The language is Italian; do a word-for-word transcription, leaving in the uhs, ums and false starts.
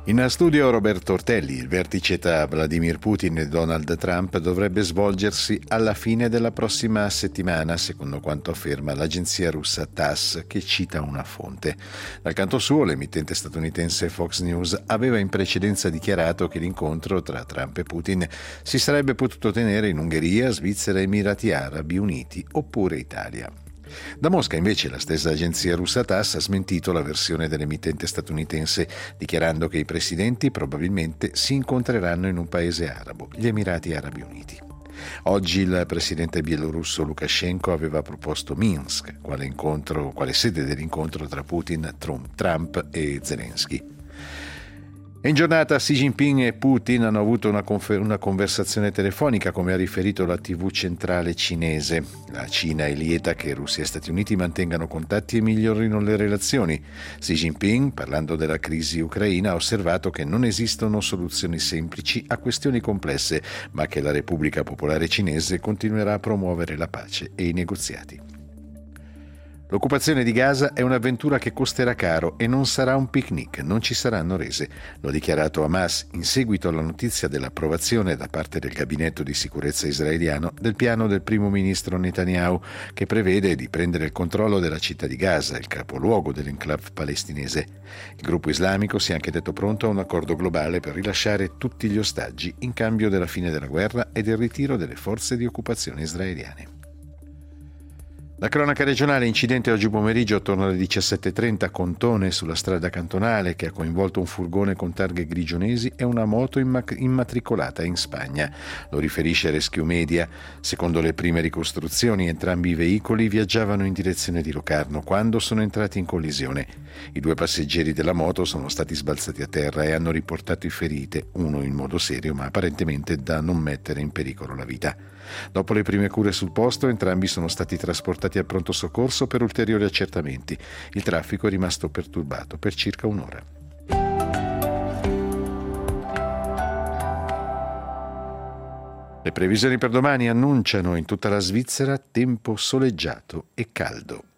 In studio Roberto Ortelli. Il vertice tra Vladimir Putin e Donald Trump dovrebbe svolgersi alla fine della prossima settimana, secondo quanto afferma l'agenzia russa TASS, che cita una fonte. Dal canto suo, l'emittente statunitense Fox News aveva in precedenza dichiarato che l'incontro tra Trump e Putin si sarebbe potuto tenere in Ungheria, Svizzera, Emirati Arabi Uniti oppure Italia. Da Mosca invece la stessa agenzia russa TASS ha smentito la versione dell'emittente statunitense, dichiarando che i presidenti probabilmente si incontreranno in un paese arabo, gli Emirati Arabi Uniti. Oggi il presidente bielorusso Lukashenko aveva proposto Minsk quale, incontro, quale sede dell'incontro tra Putin, Trump e Zelensky. In giornata Xi Jinping e Putin hanno avuto una, confer- una conversazione telefonica, come ha riferito la tivù centrale cinese. La Cina è lieta che Russia e Stati Uniti mantengano contatti e migliorino le relazioni. Xi Jinping, parlando della crisi ucraina, ha osservato che non esistono soluzioni semplici a questioni complesse, ma che la Repubblica Popolare Cinese continuerà a promuovere la pace e i negoziati. L'occupazione di Gaza è un'avventura che costerà caro e non sarà un picnic, non ci saranno rese. Lo ha dichiarato Hamas in seguito alla notizia dell'approvazione da parte del gabinetto di sicurezza israeliano del piano del primo ministro Netanyahu, che prevede di prendere il controllo della città di Gaza, il capoluogo dell'enclave palestinese. Il gruppo islamico si è anche detto pronto a un accordo globale per rilasciare tutti gli ostaggi in cambio della fine della guerra e del ritiro delle forze di occupazione israeliane. La cronaca regionale: incidente oggi pomeriggio attorno alle diciassette e trenta a Contone sulla strada cantonale, che ha coinvolto un furgone con targhe grigionesi e una moto immatricolata in Spagna. Lo riferisce Rescue Media. Secondo le prime ricostruzioni, entrambi i veicoli viaggiavano in direzione di Locarno quando sono entrati in collisione. I due passeggeri della moto sono stati sbalzati a terra e hanno riportato i ferite, uno in modo serio ma apparentemente da non mettere in pericolo la vita. Dopo le prime cure sul posto, entrambi sono stati trasportati al pronto soccorso per ulteriori accertamenti. Il traffico è rimasto perturbato per circa un'ora. Le previsioni per domani annunciano in tutta la Svizzera tempo soleggiato e caldo.